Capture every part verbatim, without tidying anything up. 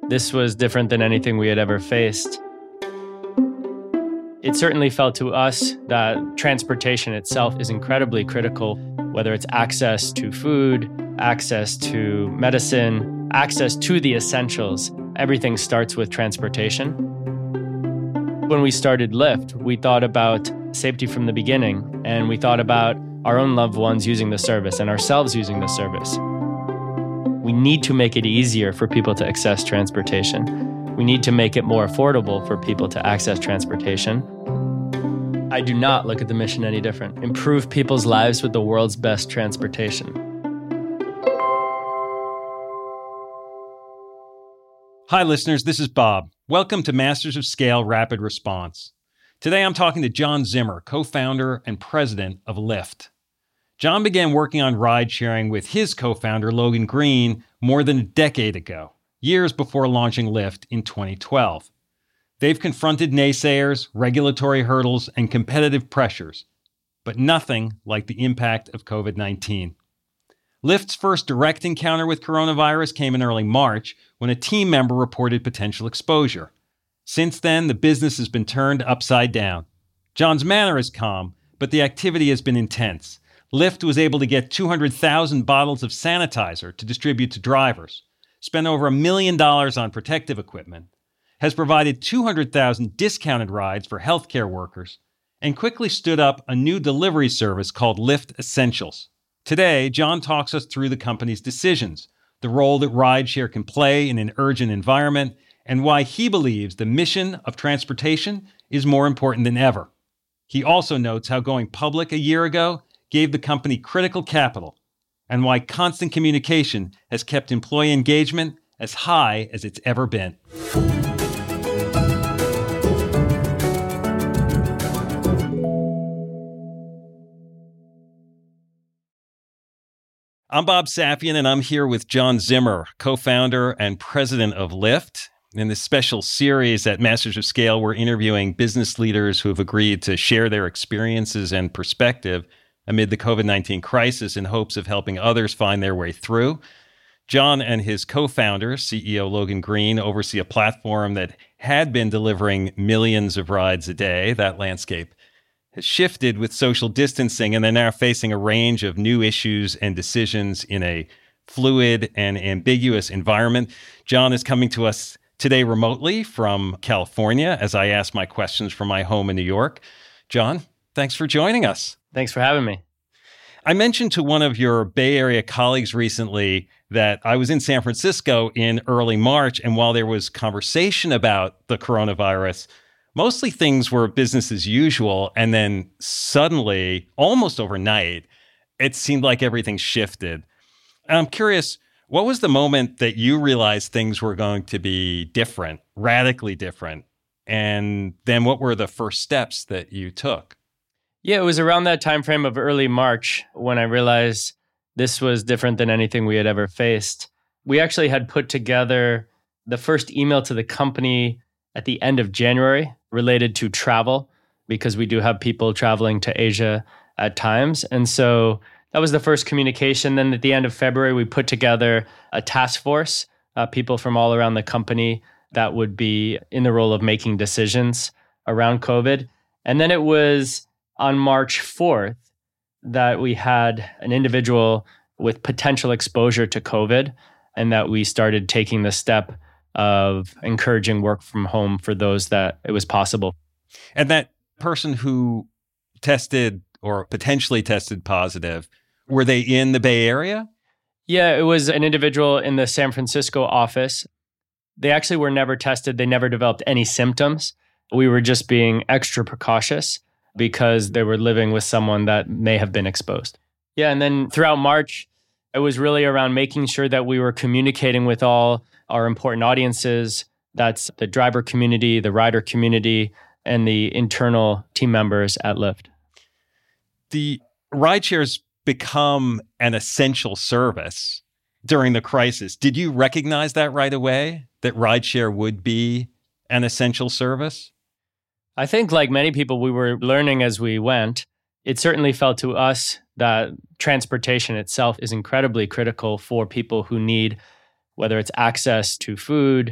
This was different than anything we had ever faced. It certainly felt to us that transportation itself is incredibly critical, whether it's access to food, access to medicine, access to the essentials. Everything starts with transportation. When we started Lyft, we thought about safety from the beginning, and we thought about our own loved ones using the service and ourselves using the service. We need to make it easier for people to access transportation. We need to make it more affordable for people to access transportation. I do not look at the mission any different. Improve people's lives with the world's best transportation. Hi, listeners. This is Bob. Welcome to Masters of Scale Rapid Response. Today, I'm talking to John Zimmer, co-founder and president of Lyft. John began working on ride-sharing with his co-founder, Logan Green, more than a decade ago, years before launching Lyft in twenty twelve. They've confronted naysayers, regulatory hurdles, and competitive pressures, but nothing like the impact of covid nineteen. Lyft's first direct encounter with coronavirus came in early March when a team member reported potential exposure. Since then, the business has been turned upside down. John's manner is calm, but the activity has been intense. Lyft was able to get two hundred thousand bottles of sanitizer to distribute to drivers, spent over a million dollars on protective equipment, has provided two hundred thousand discounted rides for healthcare workers, and quickly stood up a new delivery service called Lyft Essentials. Today, John talks us through the company's decisions, the role that rideshare can play in an urgent environment, and why he believes the mission of transportation is more important than ever. He also notes how going public a year ago gave the company critical capital, and why constant communication has kept employee engagement as high as it's ever been. I'm Bob Safian, and I'm here with John Zimmer, co-founder and president of Lyft. In this special series at Masters of Scale, we're interviewing business leaders who have agreed to share their experiences and perspective amid the covid nineteen crisis in hopes of helping others find their way through. John and his co-founder, C E O Logan Green, oversee a platform that had been delivering millions of rides a day. That landscape has shifted with social distancing, and they're now facing a range of new issues and decisions in a fluid and ambiguous environment. John is coming to us today remotely from California as I ask my questions from my home in New York. John, thanks for joining us. Thanks for having me. I mentioned to one of your Bay Area colleagues recently that I was in San Francisco in early March, and while there was conversation about the coronavirus, mostly things were business as usual, and then suddenly, almost overnight, it seemed like everything shifted. And I'm curious, what was the moment that you realized things were going to be different, radically different? And then what were the first steps that you took? Yeah, it was around that time frame of early March when I realized this was different than anything we had ever faced. We actually had put together the first email to the company at the end of January related to travel, because we do have people traveling to Asia at times. And so that was the first communication. Then at the end of February, we put together a task force, uh, people from all around the company that would be in the role of making decisions around COVID. And then it was on March fourth that we had an individual with potential exposure to COVID, and that we started taking the step of encouraging work from home for those that it was possible. And that person who tested or potentially tested positive, were they in the Bay Area? Yeah, it was an individual in the San Francisco office. They actually were never tested. They never developed any symptoms. We were just being extra precautious because they were living with someone that may have been exposed. Yeah, and then throughout March, it was really around making sure that we were communicating with all our important audiences. That's the driver community, the rider community, and the internal team members at Lyft. The rideshares become an essential service during the crisis. Did you recognize that right away, that rideshare would be an essential service? I think like many people, we were learning as we went. It certainly felt to us that transportation itself is incredibly critical for people who need, whether it's access to food,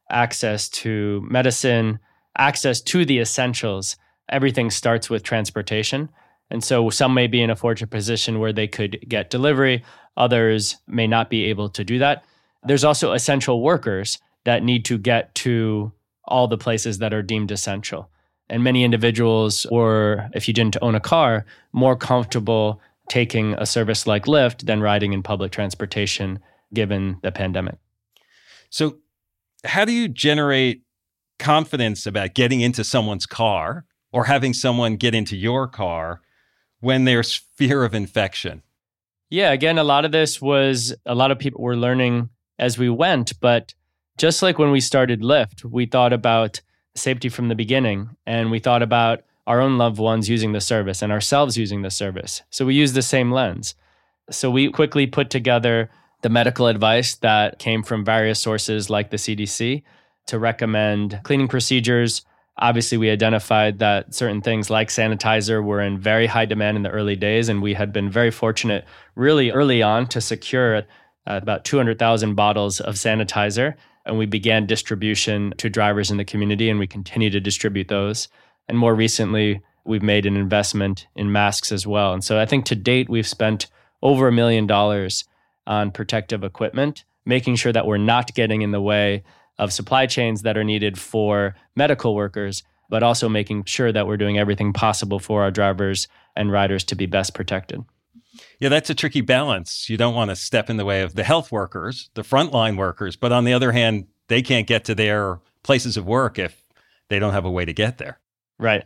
access to medicine, access to the essentials. Everything starts with transportation. And so some may be in a fortunate position where they could get delivery. Others may not be able to do that. There's also essential workers that need to get to all the places that are deemed essential. And many individuals, or if you didn't own a car, more comfortable taking a service like Lyft than riding in public transportation given the pandemic. So how do you generate confidence about getting into someone's car or having someone get into your car when there's fear of infection? Yeah, again, a lot of this was, a lot of people were learning as we went, but just like when we started Lyft, we thought about safety from the beginning, and we thought about our own loved ones using the service and ourselves using the service. So we used the same lens. So we quickly put together the medical advice that came from various sources like the C D C to recommend cleaning procedures. Obviously, we identified that certain things like sanitizer were in very high demand in the early days, and we had been very fortunate really early on to secure uh, about two hundred thousand bottles of sanitizer. And we began distribution to drivers in the community, and we continue to distribute those. And more recently, we've made an investment in masks as well. And so I think to date, we've spent over a million dollars on protective equipment, making sure that we're not getting in the way of supply chains that are needed for medical workers, but also making sure that we're doing everything possible for our drivers and riders to be best protected. Yeah, that's a tricky balance. You don't want to step in the way of the health workers, the frontline workers, but on the other hand, they can't get to their places of work if they don't have a way to get there. Right.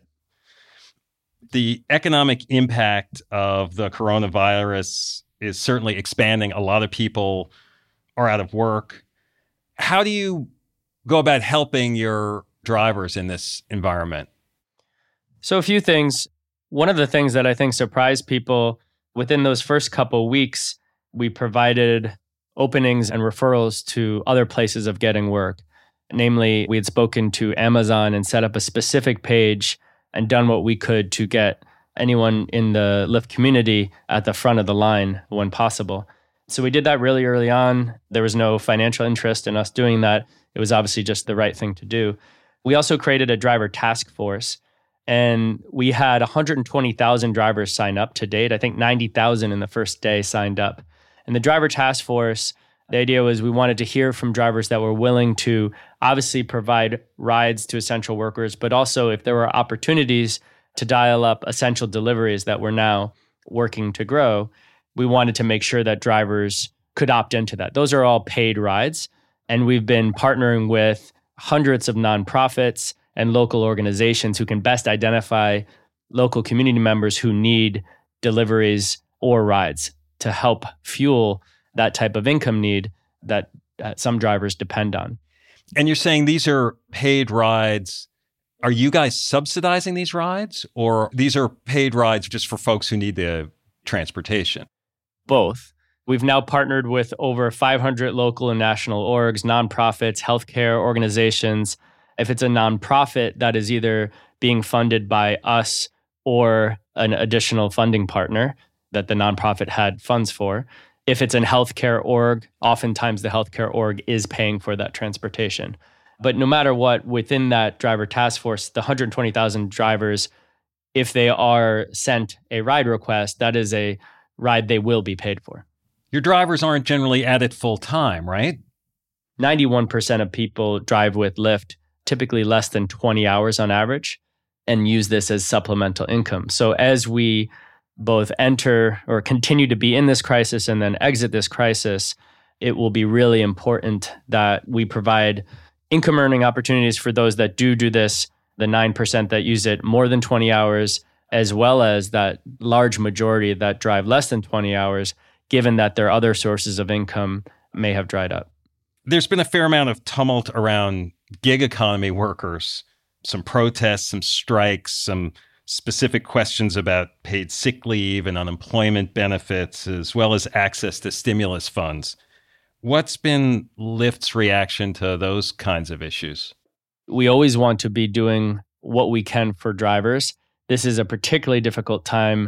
The economic impact of the coronavirus is certainly expanding. A lot of people are out of work. How do you go about helping your drivers in this environment? So a few things. One of the things that I think surprised people within those first couple weeks, we provided openings and referrals to other places of getting work. Namely, we had spoken to Amazon and set up a specific page and done what we could to get anyone in the Lyft community at the front of the line when possible. So we did that really early on. There was no financial interest in us doing that. It was obviously just the right thing to do. We also created a driver task force, and we had one hundred twenty thousand drivers sign up to date. I think ninety thousand in the first day signed up. And the driver task force, the idea was we wanted to hear from drivers that were willing to obviously provide rides to essential workers, but also if there were opportunities to dial up essential deliveries that we're now working to grow, we wanted to make sure that drivers could opt into that. Those are all paid rides. And we've been partnering with hundreds of nonprofits and local organizations who can best identify local community members who need deliveries or rides to help fuel that type of income need that uh, some drivers depend on. And you're saying these are paid rides. Are you guys subsidizing these rides, or these are paid rides just for folks who need the transportation? Both. We've now partnered with over five hundred local and national orgs, nonprofits, healthcare organizations. If it's a nonprofit that is either being funded by us or an additional funding partner that the nonprofit had funds for. If it's an healthcare org, oftentimes the healthcare org is paying for that transportation. But no matter what, within that driver task force, the one hundred twenty thousand drivers, if they are sent a ride request, that is a ride they will be paid for. Your drivers aren't generally at it full time, right? ninety-one percent of people drive with Lyft, typically less than twenty hours on average, and use this as supplemental income. So as we both enter or continue to be in this crisis and then exit this crisis, it will be really important that we provide income earning opportunities for those that do do this, the nine percent that use it more than twenty hours, as well as that large majority that drive less than twenty hours, given that their other sources of income may have dried up. There's been a fair amount of tumult around gig economy workers, some protests, some strikes, some specific questions about paid sick leave and unemployment benefits, as well as access to stimulus funds. What's been Lyft's reaction to those kinds of issues? We always want to be doing what we can for drivers. This is a particularly difficult time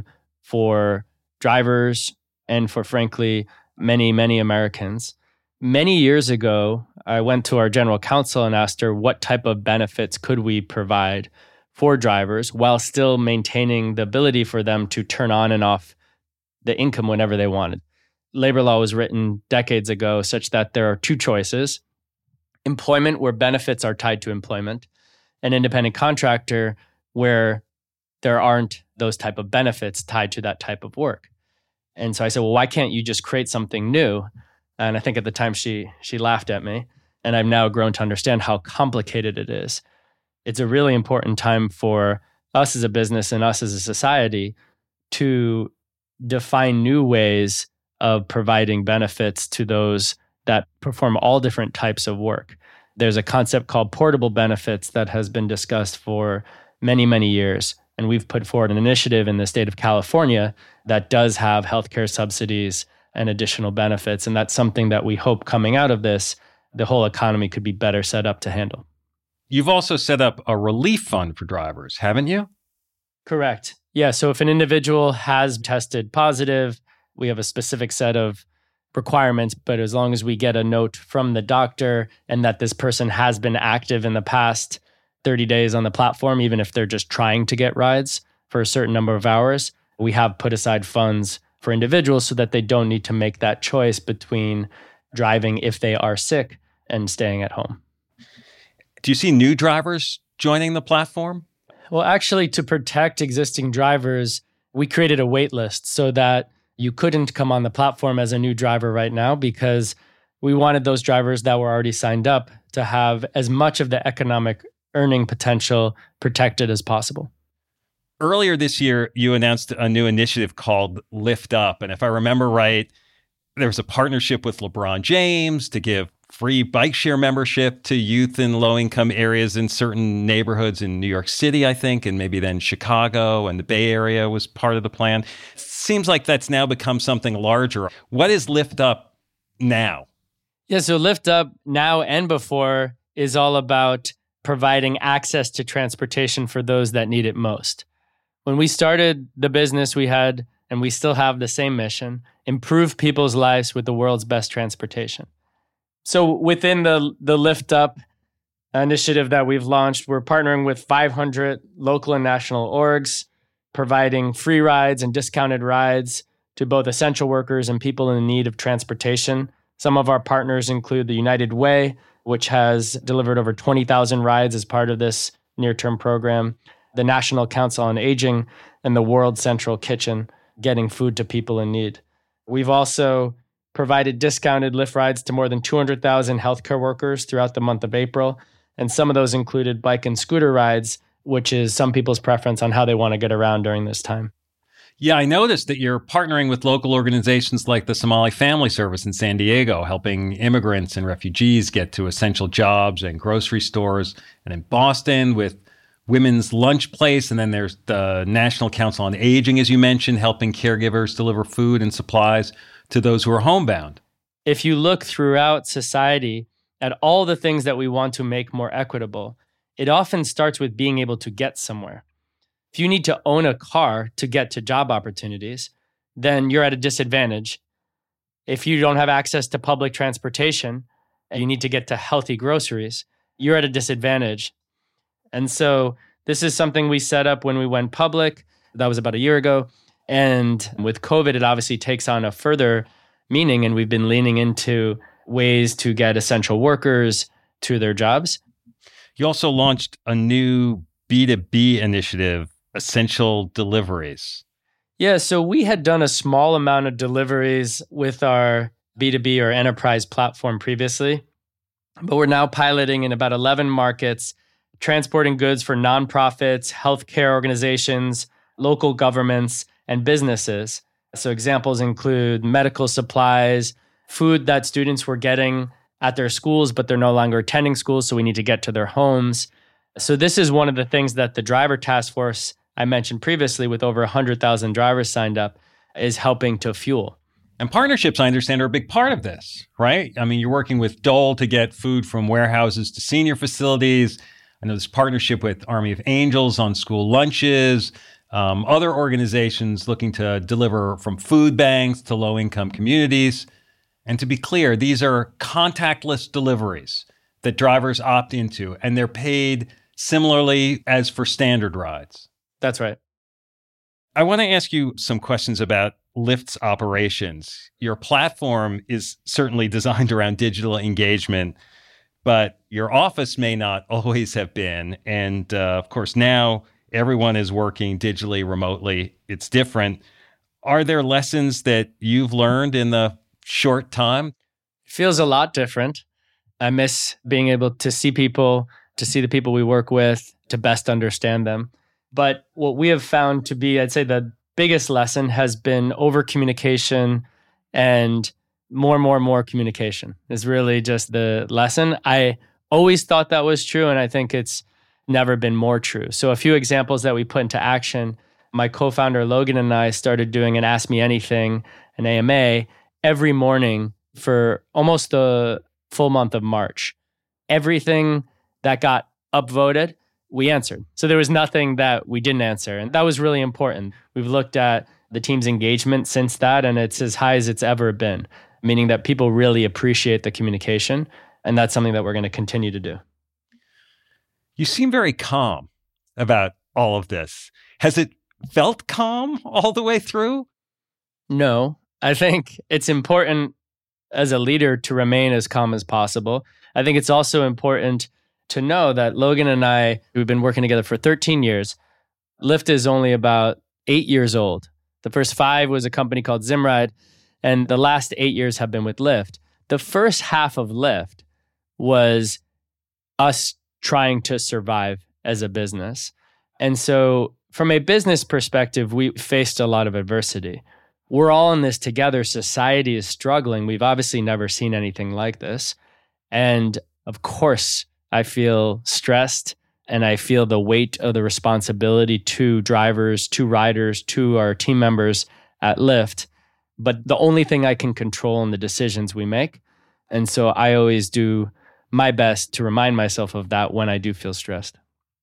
for drivers and for, frankly, many, many Americans. Many years ago, I went to our general counsel and asked her what type of benefits could we provide for drivers while still maintaining the ability for them to turn on and off the income whenever they wanted. Labor law was written decades ago such that there are two choices: employment, where benefits are tied to employment, and independent contractor, where there aren't those type of benefits tied to that type of work. And so I said, well, why can't you just create something new? And I think at the time she she laughed at me. And I've now grown to understand how complicated it is. It's a really important time for us as a business and us as a society to define new ways of providing benefits to those that perform all different types of work. There's a concept called portable benefits that has been discussed for many, many years. And we've put forward an initiative in the state of California that does have healthcare subsidies and additional benefits. And that's something that we hope coming out of this, the whole economy could be better set up to handle. You've also set up a relief fund for drivers, haven't you? Correct. Yeah. So if an individual has tested positive, we have a specific set of requirements, but as long as we get a note from the doctor and that this person has been active in the past thirty days on the platform, even if they're just trying to get rides for a certain number of hours, we have put aside funds for individuals so that they don't need to make that choice between driving if they are sick and staying at home. Do you see new drivers joining the platform? Well, actually, to protect existing drivers, we created a wait list so that you couldn't come on the platform as a new driver right now, because we wanted those drivers that were already signed up to have as much of the economic earning potential protected as possible. Earlier this year, you announced a new initiative called Lyft Up. And if I remember right, there was a partnership with LeBron James to give free bike share membership to youth in low-income areas in certain neighborhoods in New York City, I think, and maybe then Chicago and the Bay Area was part of the plan. Seems like that's now become something larger. What is Lyft Up now? Yeah, so Lyft Up now and before is all about providing access to transportation for those that need it most. When we started the business, we had, and we still have the same mission, improve people's lives with the world's best transportation. So within the, the Lyft Up initiative that we've launched, we're partnering with five hundred local and national orgs, providing free rides and discounted rides to both essential workers and people in need of transportation. Some of our partners include the United Way, which has delivered over twenty thousand rides as part of this near-term program, the National Council on Aging, and the World Central Kitchen, getting food to people in need. We've also provided discounted Lyft rides to more than two hundred thousand healthcare workers throughout the month of April, and some of those included bike and scooter rides, which is some people's preference on how they want to get around during this time. Yeah, I noticed that you're partnering with local organizations like the Somali Family Service in San Diego, helping immigrants and refugees get to essential jobs and grocery stores. And in Boston with Women's Lunch Place. And then there's the National Council on Aging, as you mentioned, helping caregivers deliver food and supplies to those who are homebound. If you look throughout society at all the things that we want to make more equitable, it often starts with being able to get somewhere. If you need to own a car to get to job opportunities, then you're at a disadvantage. If you don't have access to public transportation and you need to get to healthy groceries, you're at a disadvantage. And so this is something we set up when we went public. That was about a year ago. And with COVID, it obviously takes on a further meaning, and we've been leaning into ways to get essential workers to their jobs. You also launched a new B two B initiative, Essential Deliveries. Yeah, so we had done a small amount of deliveries with our B two B or enterprise platform previously, but we're now piloting in about eleven markets, transporting goods for nonprofits, healthcare organizations, local governments, and businesses. So examples include medical supplies, food that students were getting at their schools, but they're no longer attending schools, so we need to get to their homes. So this is one of the things that the driver task force I mentioned previously, with over one hundred thousand drivers signed up, is helping to fuel. And partnerships, I understand, are a big part of this, right? I mean, you're working with Dole to get food from warehouses to senior facilities. I know this partnership with Army of Angels on school lunches, um, other organizations looking to deliver from food banks to low-income communities. And to be clear, these are contactless deliveries that drivers opt into, and they're paid similarly as for standard rides. That's right. I want to ask you some questions about Lyft's operations. Your platform is certainly designed around digital engagement, but your office may not always have been. And uh, of course, now everyone is working digitally, remotely. It's different. Are there lessons that you've learned in the short time? It feels a lot different. I miss being able to see people, to see the people we work with, to best understand them. But what we have found to be, I'd say, the biggest lesson has been over communication, and more and more and more communication is really just the lesson. I always thought that was true, and I think it's never been more true. So a few examples that we put into action. My co-founder Logan and I started doing an Ask Me Anything, an A M A, every morning for almost the full month of March. Everything that got upvoted, we answered. So there was nothing that we didn't answer. And that was really important. We've looked at the team's engagement since that, and it's as high as it's ever been, meaning that people really appreciate the communication. And that's something that we're going to continue to do. You seem very calm about all of this. Has it felt calm all the way through? No, I think it's important as a leader to remain as calm as possible. I think it's also important to know that Logan and I, we've been working together for thirteen years. Lyft is only about eight years old. The first five was a company called Zimride, and the last eight years have been with Lyft. The first half of Lyft was us trying to survive as a business. And so from a business perspective, we faced a lot of adversity. We're all in this together. Society is struggling. We've obviously never seen anything like this. And of course, I feel stressed, and I feel the weight of the responsibility to drivers, to riders, to our team members at Lyft. But the only thing I can control in the decisions we make. And so I always do my best to remind myself of that when I do feel stressed.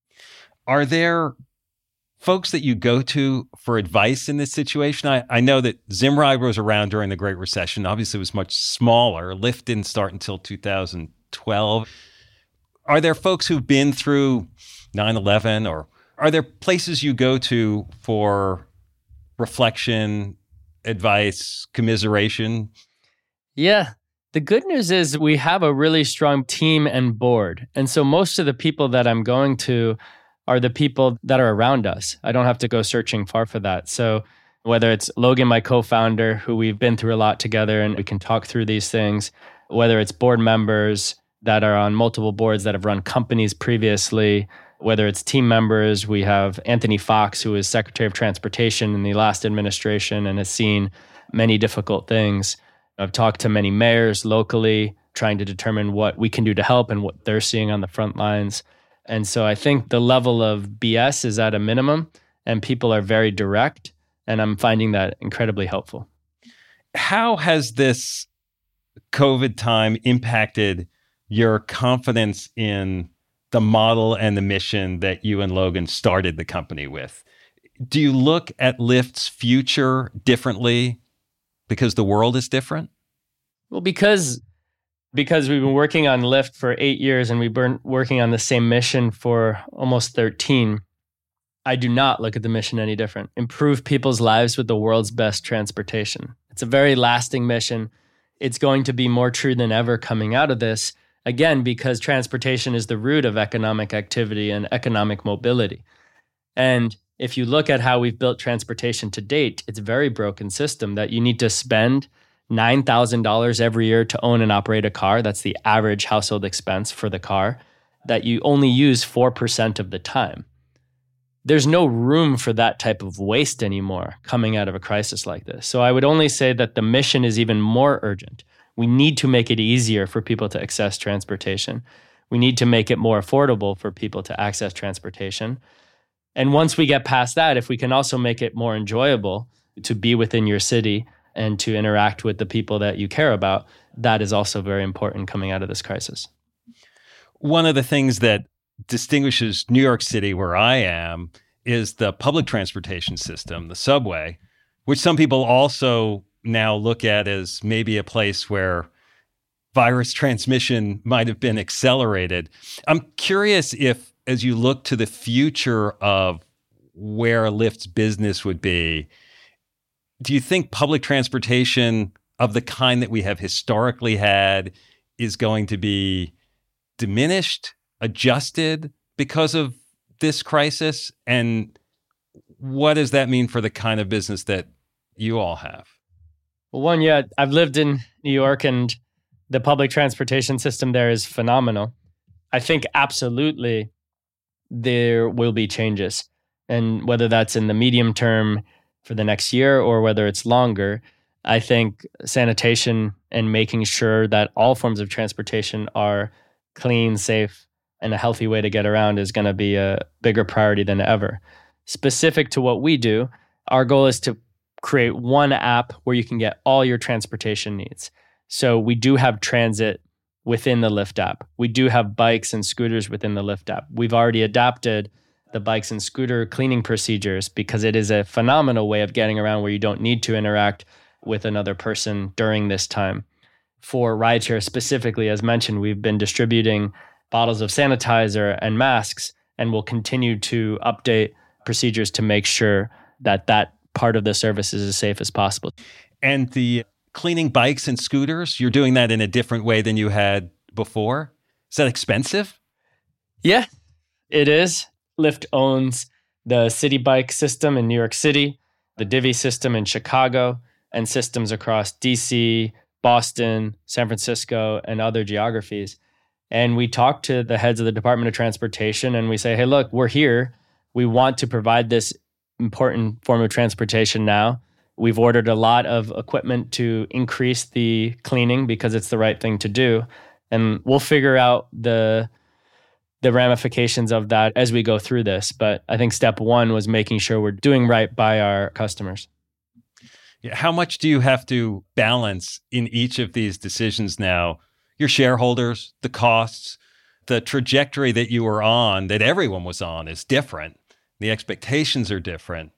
Are there folks that you go to for advice in this situation? I, I know that Zimride was around during the Great Recession. Obviously, it was much smaller. Lyft didn't start until two thousand twelve. Are there folks who've been through nine eleven, or are there places you go to for reflection, advice, commiseration? Yeah. The good news is we have a really strong team and board. And so most of the people that I'm going to are the people that are around us. I don't have to go searching far for that. So whether it's Logan, my co-founder, who we've been through a lot together and we can talk through these things, whether it's board members that are on multiple boards that have run companies previously, whether it's team members. We have Anthony Fox, who is Secretary of Transportation in the last administration and has seen many difficult things. I've talked to many mayors locally, trying to determine what we can do to help and what they're seeing on the front lines. And so I think the level of B S is at a minimum, and people are very direct, and I'm finding that incredibly helpful. How has this COVID time impacted your confidence in the model and the mission that you and Logan started the company with? Do you look at Lyft's future differently because the world is different? Well, because because we've been working on Lyft for eight years and we've been working on the same mission for almost thirteen, I do not look at the mission any different. Improve people's lives with the world's best transportation. It's a very lasting mission. It's going to be more true than ever coming out of this. Again, because transportation is the root of economic activity and economic mobility. And if you look at how we've built transportation to date, it's a very broken system that you need to spend nine thousand dollars every year to own and operate a car. That's the average household expense for the car, that you only use four percent of the time. There's no room for that type of waste anymore coming out of a crisis like this. So I would only say that the mission is even more urgent. We need to make it easier for people to access transportation. We need to make it more affordable for people to access transportation. And once we get past that, if we can also make it more enjoyable to be within your city and to interact with the people that you care about, that is also very important coming out of this crisis. One of the things that distinguishes New York City, where I am, is the public transportation system, the subway, which some people also now look at as maybe a place where virus transmission might have been accelerated. I'm curious if, as you look to the future of where Lyft's business would be, do you think public transportation of the kind that we have historically had is going to be diminished, adjusted because of this crisis? And what does that mean for the kind of business that you all have? Well, one, yeah, I've lived in New York and the public transportation system there is phenomenal. I think absolutely there will be changes. And whether that's in the medium term for the next year or whether it's longer, I think sanitation and making sure that all forms of transportation are clean, safe, and a healthy way to get around is going to be a bigger priority than ever. Specific to what we do, our goal is to create one app where you can get all your transportation needs. So we do have transit within the Lyft app. We do have bikes and scooters within the Lyft app. We've already adapted the bikes and scooter cleaning procedures because it is a phenomenal way of getting around where you don't need to interact with another person during this time. For rideshare specifically, as mentioned, we've been distributing bottles of sanitizer and masks, and we'll continue to update procedures to make sure that that part of the service is as safe as possible. And the cleaning bikes and scooters, you're doing that in a different way than you had before? Is that expensive? Yeah, it is. Lyft owns the City Bike system in New York City, the Divvy system in Chicago, and systems across D C, Boston, San Francisco, and other geographies. And we talk to the heads of the Department of Transportation and we say, hey, look, we're here. We want to provide this important form of transportation now. We've ordered a lot of equipment to increase the cleaning because it's the right thing to do. And we'll figure out the the ramifications of that as we go through this. But I think step one was making sure we're doing right by our customers. Yeah, how much do you have to balance in each of these decisions now? Your shareholders, the costs, the trajectory that you were on, that everyone was on, is different. The expectations are different.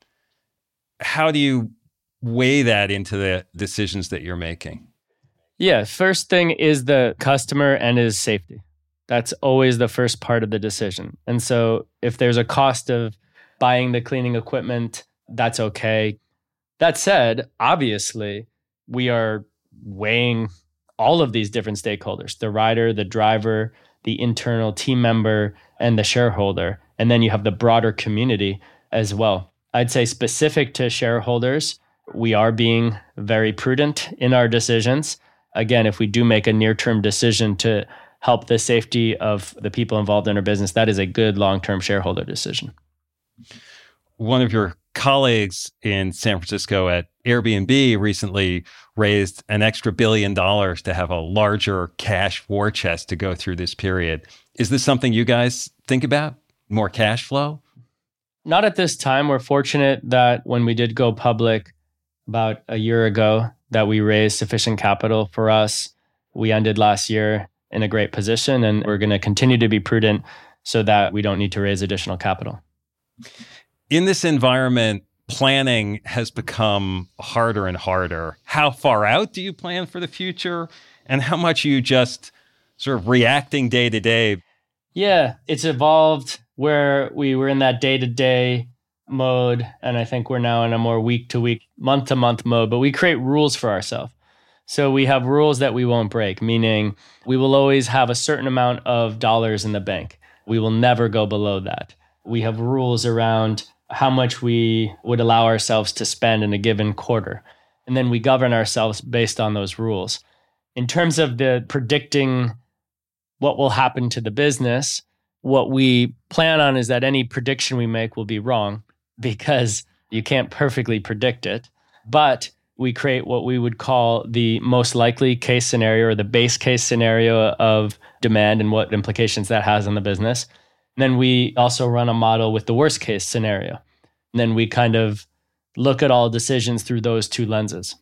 How do you weigh that into the decisions that you're making? Yeah, first thing is the customer and his safety. That's always the first part of the decision. And so if there's a cost of buying the cleaning equipment, that's okay. That said, obviously, we are weighing all of these different stakeholders, the rider, the driver, the internal team member, and the shareholder. And then you have the broader community as well. I'd say specific to shareholders, we are being very prudent in our decisions. Again, if we do make a near-term decision to help the safety of the people involved in our business, that is a good long-term shareholder decision. One of your colleagues in San Francisco at Airbnb recently raised an extra billion dollars to have a larger cash war chest to go through this period. Is this something you guys think about? More cash flow? Not at this time. We're fortunate that when we did go public about a year ago, that we raised sufficient capital for us. We ended last year in a great position, and we're going to continue to be prudent so that we don't need to raise additional capital. In this environment, planning has become harder and harder. How far out do you plan for the future? And how much are you just sort of reacting day to day? Yeah, it's evolved where we were in that day-to-day mode, and I think we're now in a more week-to-week, month-to-month mode, but we create rules for ourselves. So we have rules that we won't break, meaning we will always have a certain amount of dollars in the bank. We will never go below that. We have rules around how much we would allow ourselves to spend in a given quarter. And then we govern ourselves based on those rules. In terms of the predicting what will happen to the business, what we plan on is that any prediction we make will be wrong because you can't perfectly predict it. But we create what we would call the most likely case scenario or the base case scenario of demand and what implications that has on the business. And then we also run a model with the worst case scenario. And then we kind of look at all decisions through those two lenses.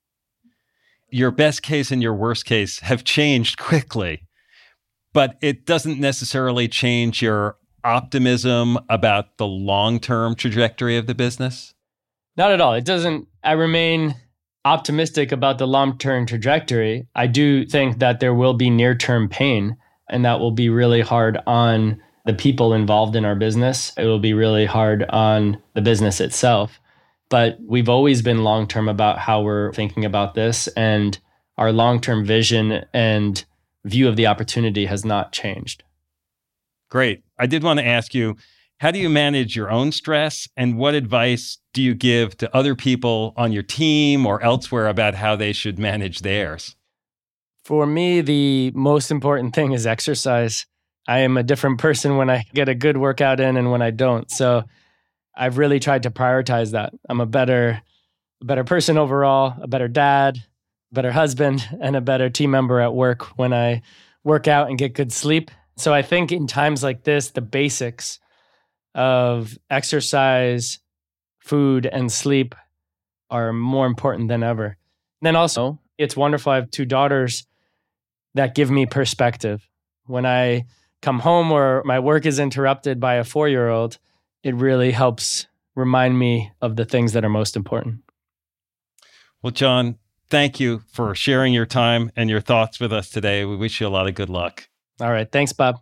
Your best case and your worst case have changed quickly, but it doesn't necessarily change your optimism about the long-term trajectory of the business? Not at all. It doesn't. I remain optimistic about the long-term trajectory. I do think that there will be near-term pain, and that will be really hard on the people involved in our business. It will be really hard on the business itself. But we've always been long-term about how we're thinking about this, and our long-term vision and view of the opportunity has not changed. Great. I did want to ask you, how do you manage your own stress, and what advice do you give to other people on your team or elsewhere about how they should manage theirs? For me, the most important thing is exercise. I am a different person when I get a good workout in and when I don't. So I've really tried to prioritize that. I'm a better, a better person overall, a better dad, a better husband, and a better team member at work when I work out and get good sleep. So I think in times like this, the basics of exercise, food, and sleep are more important than ever. And then also, it's wonderful. I have two daughters that give me perspective. When I come home or my work is interrupted by a four-year-old, it really helps remind me of the things that are most important. Well, John, thank you for sharing your time and your thoughts with us today. We wish you a lot of good luck. All right. Thanks, Bob.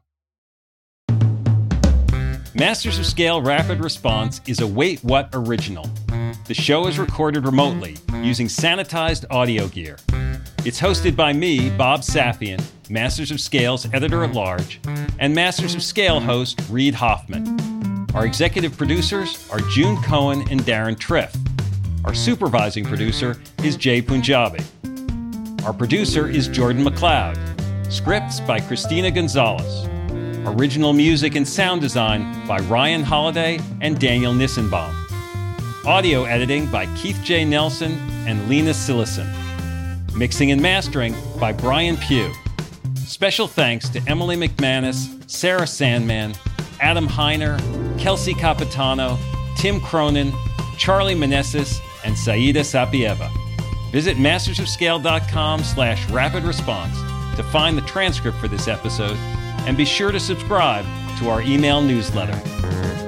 Masters of Scale Rapid Response is a Wait What original. The show is recorded remotely using sanitized audio gear. It's hosted by me, Bob Safian, Masters of Scale's editor-at-large, and Masters of Scale host Reid Hoffman. Our executive producers are June Cohen and Darren Triff. Our supervising producer is Jay Punjabi. Our producer is Jordan McLeod. Scripts by Christina Gonzalez. Original music and sound design by Ryan Holiday and Daniel Nissenbaum. Audio editing by Keith J. Nelson and Lena Sillison. Mixing and mastering by Brian Pugh. Special thanks to Emily McManus, Sarah Sandman, Adam Heiner, Kelsey Capitano, Tim Cronin, Charlie Meneses, and Saida Sapieva. Visit mastersofscale.com slash rapid response to find the transcript for this episode, and be sure to subscribe to our email newsletter.